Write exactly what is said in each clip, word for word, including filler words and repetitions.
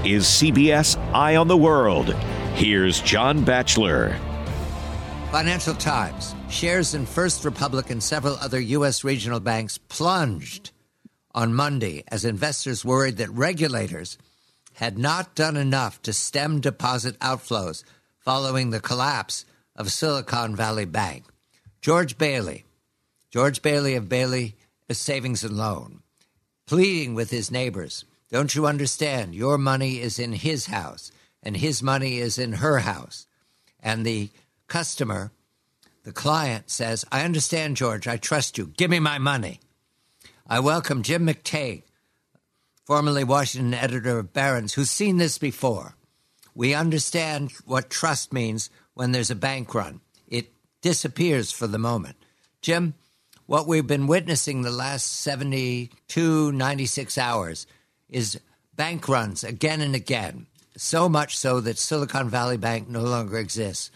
is C B S Eye on the World. Here's John Batchelor. Financial Times. Shares in First Republic and several other U S regional banks plunged on Monday as investors worried that regulators had not done enough to stem deposit outflows following the collapse of Silicon Valley Bank. George Bailey, George Bailey of Bailey Savings and Loan, pleading with his neighbors, don't you understand? Your money is in his house, and his money is in her house. And the customer, the client, says, I understand, George. I trust you. Give me my money. I welcome Jim McTague, formerly Washington editor of Barron's, who's seen this before. We understand what trust means when there's a bank run. It disappears for the moment. Jim, what we've been witnessing the last seventy-two, ninety-six hours is bank runs again and again, so much so that Silicon Valley Bank no longer exists.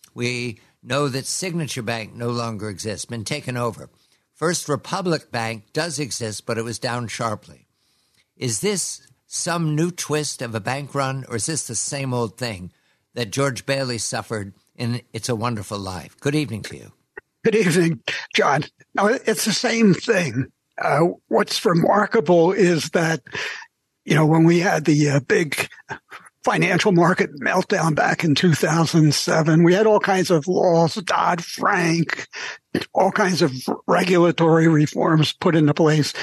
We know that Signature Bank no longer exists, been taken over. First Republic Bank does exist, but it was down sharply. Is this some new twist of a bank run, or is this the same old thing that George Bailey suffered in It's a Wonderful Life? Good evening to you. Good evening, John. No, it's the same thing. Uh, what's remarkable is that, you know, when we had the uh, big financial market meltdown back in two thousand seven, we had all kinds of laws, Dodd-Frank, all kinds of regulatory reforms put into place,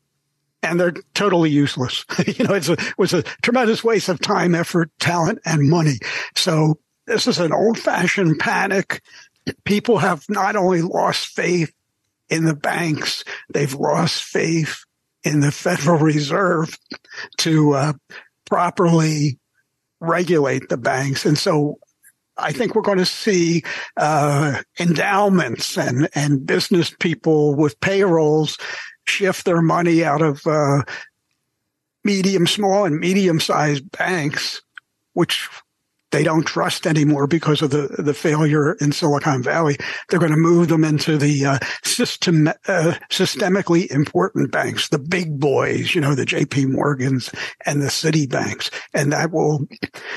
and they're totally useless. you know, it's a, it was a tremendous waste of time, effort, talent, and money. So this is an old-fashioned panic. People have not only lost faith in the banks, they've lost faith in the Federal Reserve to uh, properly regulate the banks. And so I think we're going to see uh, endowments and, and business people with payrolls shift their money out of uh, medium, small and medium-sized banks, which they don't trust anymore because of the, the failure in Silicon Valley. They're going to move them into the uh, system, uh, systemically important banks, the big boys, you know, the J P Morgans and the Citibanks. And that will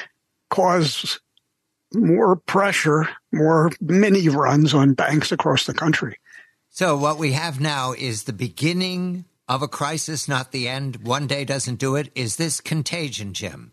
cause more pressure, more mini runs on banks across the country. So what we have now is the beginning of a crisis, not the end. One day doesn't do it. Is this contagion, Jim?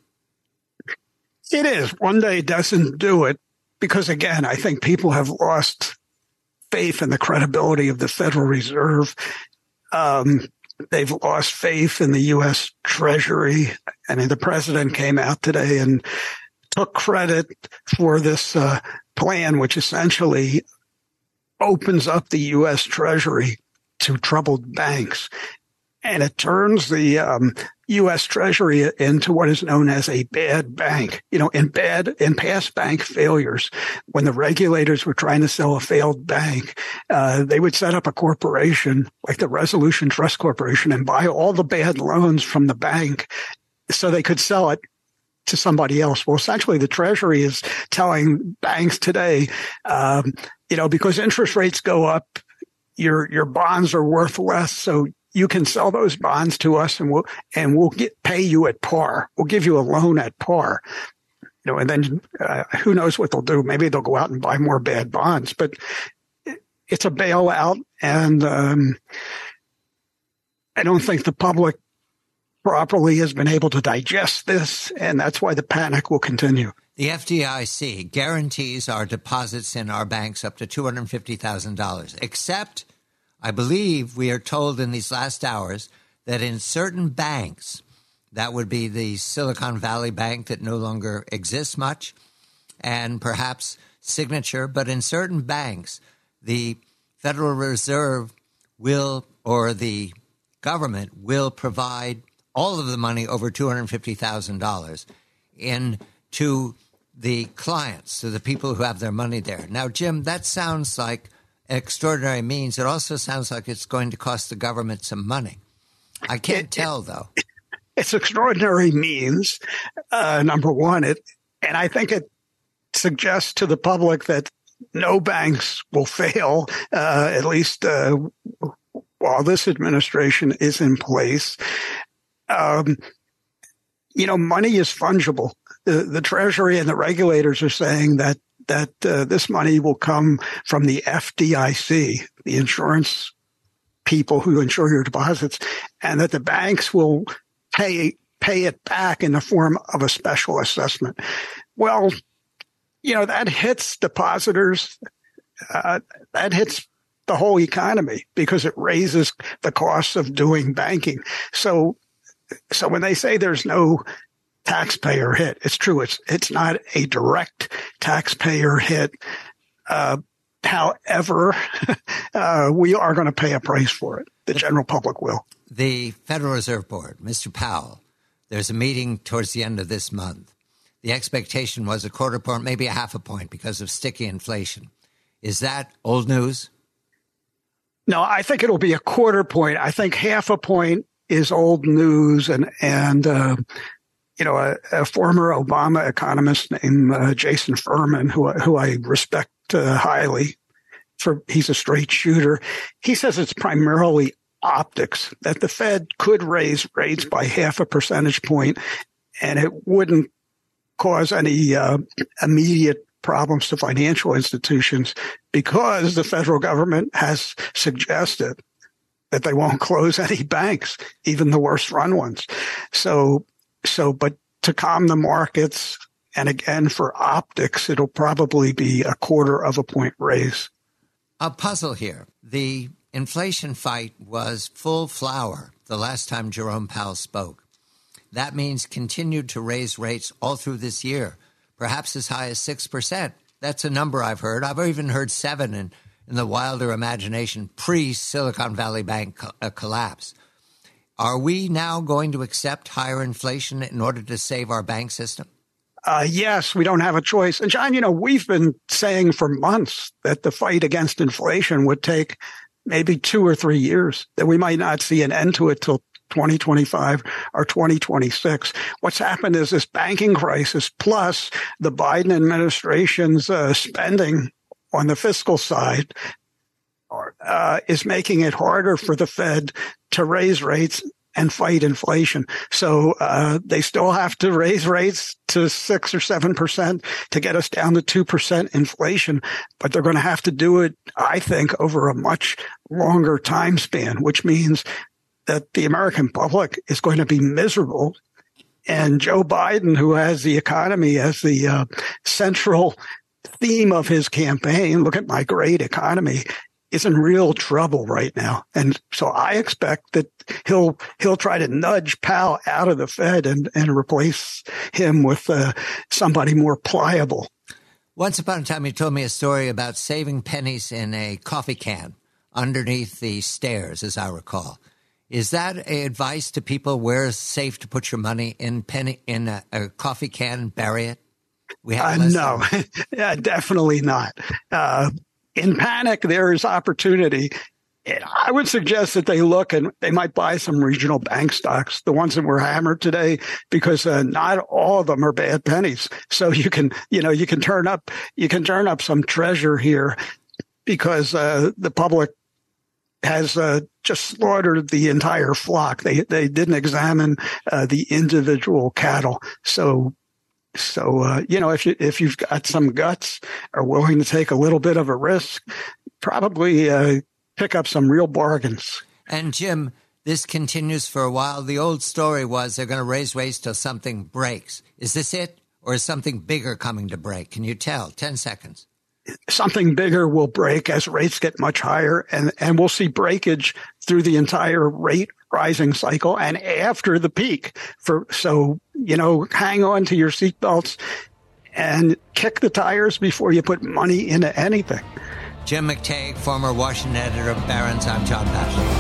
It is. One day doesn't do it because, again, I think people have lost faith in the credibility of the Federal Reserve. Um, they've lost faith in the U S Treasury. I mean, the president came out today and took credit for this uh, plan, which essentially opens up the U S Treasury to troubled banks. And it turns the um, U S Treasury into what is known as a bad bank. You know, in bad, in past bank failures, when the regulators were trying to sell a failed bank, uh, they would set up a corporation like the Resolution Trust Corporation and buy all the bad loans from the bank so they could sell it to somebody else. Well, essentially, the Treasury is telling banks today, um, you know, because interest rates go up, your your bonds are worth less, so you can sell those bonds to us, and we'll and we'll get pay you at par. We'll give you a loan at par. You know, and then uh, who knows what they'll do? Maybe they'll go out and buy more bad bonds. But it's a bailout, and um, I don't think the public properly has been able to digest this, and that's why the panic will continue. The F D I C guarantees our deposits in our banks up to two hundred fifty thousand dollars, except I believe we are told in these last hours that in certain banks, that would be the Silicon Valley Bank that no longer exists much, and perhaps Signature, but in certain banks, the Federal Reserve will, or the government will provide all of the money over two hundred fifty thousand dollars in to the clients, to the people who have their money there. Now, Jim, that sounds like extraordinary means. It also sounds like it's going to cost the government some money. I can't it, tell, though. It's extraordinary means, uh, number one. It, and I think it suggests to the public that no banks will fail, uh, at least uh, while this administration is in place. Um, you know, money is fungible. The, the Treasury and the regulators are saying that that uh, this money will come from the F D I C, the insurance people who insure your deposits, and that the banks will pay pay it back in the form of a special assessment. Well, you know, that hits depositors. Uh, that hits the whole economy because it raises the costs of doing banking. So, so when they say there's no taxpayer hit, it's true. It's, it's not a direct taxpayer hit. Uh, however, uh, we are going to pay a price for it. The general public will. The Federal Reserve Board, Mister Powell, there's a meeting towards the end of this month. The expectation was a quarter point, maybe a half a point because of sticky inflation. Is that old news? No, I think it'll be a quarter point. I think half a point is old news. And, and uh, you know, a, a former Obama economist named uh, Jason Furman, who, who I respect uh, highly, for he's a straight shooter. He says it's primarily optics, that the Fed could raise rates by half a percentage point and it wouldn't cause any uh, immediate problems to financial institutions because the federal government has suggested that they won't close any banks, even the worst run ones. So, so, but to calm the markets, and again, for optics, it'll probably be a quarter of a point raise. A puzzle here. The inflation fight was full flower the last time Jerome Powell spoke. That means continued to raise rates all through this year, perhaps as high as six percent. That's a number I've heard. I've even heard seven in, in the wilder imagination pre-Silicon Valley Bank co- uh, collapse. Are we now going to accept higher inflation in order to save our bank system? Uh, yes, we don't have a choice. And John, you know, we've been saying for months that the fight against inflation would take maybe two or three years, that we might not see an end to it till twenty twenty-five or twenty twenty-six. What's happened is this banking crisis plus the Biden administration's uh, spending on the fiscal side uh, is making it harder for the Fed to raise rates and fight inflation. So uh, they still have to raise rates to six or seven percent to get us down to two percent inflation, but they're going to have to do it, I think, over a much longer time span, which means that the American public is going to be miserable. And Joe Biden, who has the economy as the uh, central theme of his campaign, look at my great economy, is in real trouble right now. And so I expect that he'll he'll try to nudge Powell out of the Fed and, and replace him with uh, somebody more pliable. Once upon a time, you told me a story about saving pennies in a coffee can underneath the stairs, as I recall. Is that a advice to people where it's safe to put your money in penny in a, a coffee can and bury it? We have uh, no, yeah, definitely not. Uh, in panic, there is opportunity. I would suggest that they look and they might buy some regional bank stocks, the ones that were hammered today, because uh, not all of them are bad pennies. So you can, you know, you can turn up, you can turn up some treasure here because uh, the public has uh, just slaughtered the entire flock. They they didn't examine uh, the individual cattle. So, so uh, you know, if you if you've got some guts, are willing to take a little bit of a risk, probably uh, pick up some real bargains. And Jim, this continues for a while. The old story was they're going to raise rates till something breaks. Is this it, or is something bigger coming to break? Can you tell? Ten seconds. Something bigger will break as rates get much higher, and, and we'll see breakage through the entire rate rising cycle and after the peak. For so, you know, hang on to your seatbelts and kick the tires before you put money into anything. Jim McTague, former Washington editor of Barron's. I'm John Batchelor.